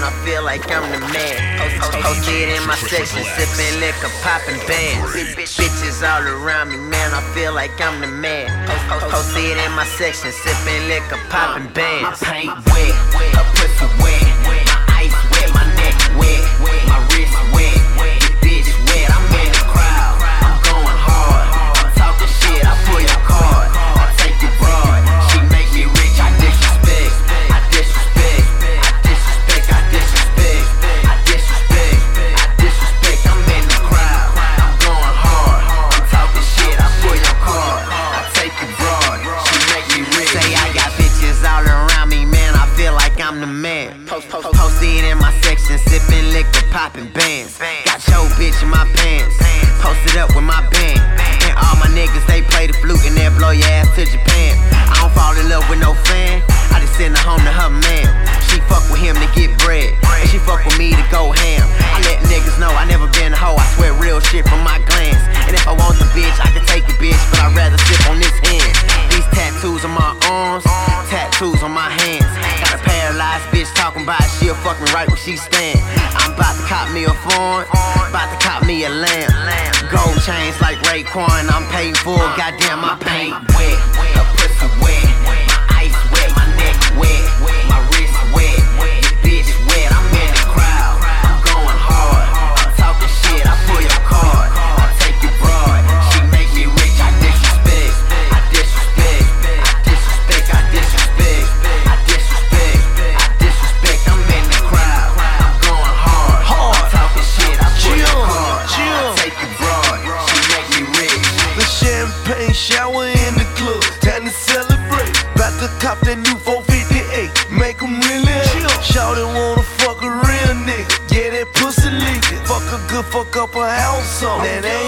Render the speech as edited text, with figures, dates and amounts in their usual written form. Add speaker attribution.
Speaker 1: I feel like I'm the man. Posted in my section, sipping liquor, popping bands. Bitches all around me, man, I feel like I'm the man. Posted in my section, sipping liquor, popping bands.
Speaker 2: My paint wet, her pussy wet, my ice wet, my neck wet, my wrist wet, this bitch wet. I'm in the crowd, I'm going hard, I'm talking shit, I pull your card, I take your broad. She make me rich, I disrespect, I disrespect, I disrespect, I disrespect, I disrespect, I disrespect. I'm in the crowd, I'm going hard, I'm talking shit, I pull your card, I take your broad. She make me rich.
Speaker 1: Say I got bitches all around me, man, I feel like I'm the man. Posted in my section, sipping liquor, popping bands. Got your bitch in my pants, posted up with my band. And all my niggas, they play the flute and they'll blow your ass to Japan. I don't fall in love with no fan, I just send her home to her man. She fuck with him to get bread, and she fuck with me to go ham. I let niggas know I never been a hoe, I swear real shit from my glance. And if I want the bitch, I can take the bitch, but I'd rather sip on this hand. These tattoos on my arms, tattoos on my hands. Got a paralyzed bitch talking about she'll fuck me right where she stand. I'm about to cop me a phone, about to cop me a lamp. Gold chains like Raekwon, I'm paid full, goddamn my paint
Speaker 2: wet, her pussy wet, my ice wet, my neck wet, my wrist wet, this bitch wet. I'm in the crowd, I'm going hard, I'm talking shit, I pull your card, I take your broad. She make me rich, I disrespect, I disrespect, I disrespect, I disrespect, I disrespect, I disrespect. I'm in the crowd, I'm going hard, I'm talking shit, I pull your card, I take your broad. She make me rich.
Speaker 3: The champagne shower in the club, time to celebrate. About to cop that new 458, make 'em really hate. Shawty wanna fuck a real nigga, yeah, that pussy leaking. Fuck a good, fuck up a house on that